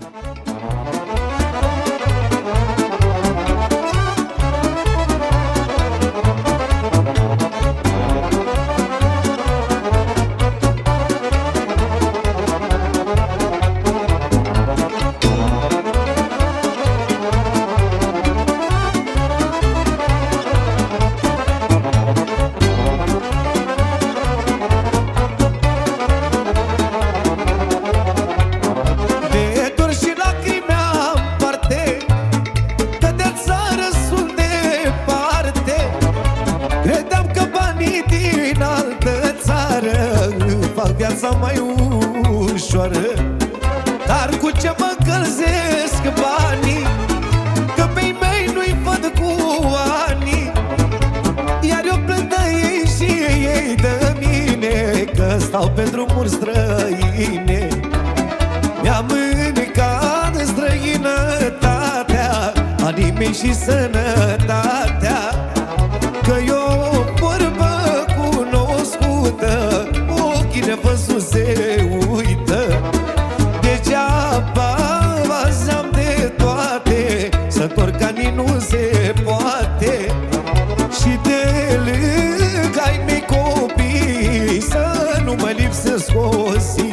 Viața mai ușoară, dar cu ce mă încălzesc banii, că pe-i mei nu-i văd cu ani. Iar eu plâng de ei și ei de mine, că stau pe drumuri străine. Mi-am mâncat în străinătatea anii mei și sănătatea, că eu vorbă cunoscută nevăzut se uită. Degeaba v-am de toate, să întorc anii nu se poate. Și de lângă ai mei copii să nu mă lipsesc o zi.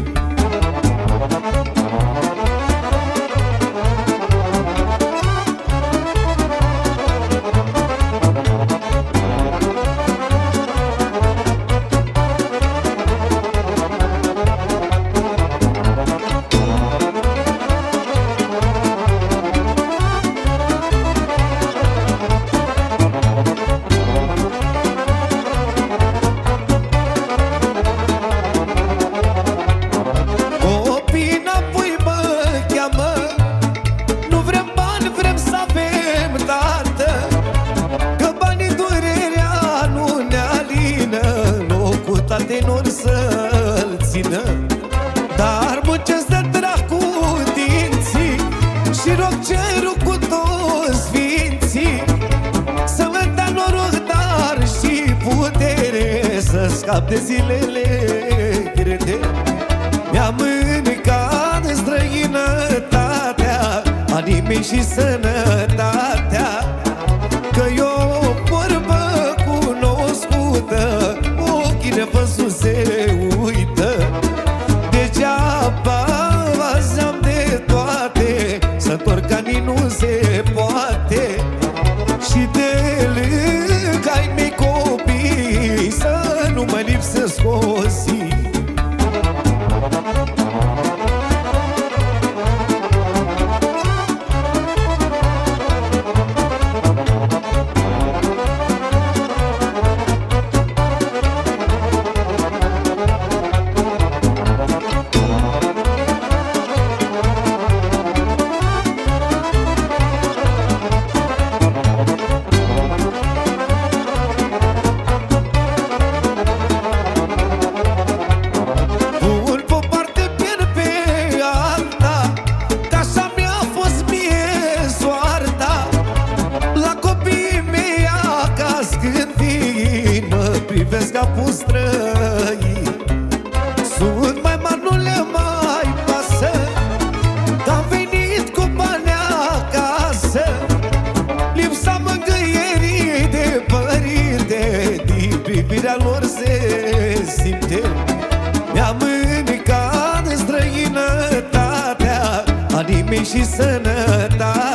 Tenor să-l țină, dar muncesc de dracu dinții și rog cerul cu toți sfinții să-mi dea noroc, dar și putere, să scap de zilele grele. Mi-am mâncat în străinătatea anii mei și sănătatea, că eu vorbă cunoscută, nevăzut se uită. Degeaba v-am de toate, să întorc anii nu se poate. Și de lângă ai mei copii să nu mă lipsesc o zi. Ca pun străini, sunt mai mari, nu le mai pasă, că-am venit cu bani acasă. Lipsa mângâierii de părinte, din privirea lor se simte. Mi-am mâncat în străinătatea anii mei și sănătatea,